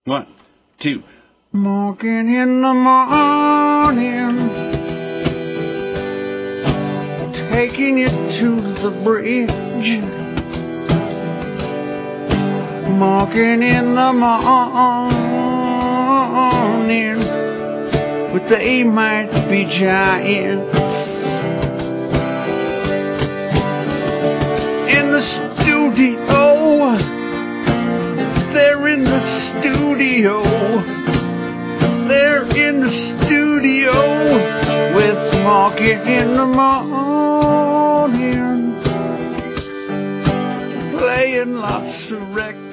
1, 2. Walking in the morning, taking you to the bridge. Walking in the morning, but they might be giants. In the studio, they're in the studio. They're in the studio with Walking in the morning, playing lots of records.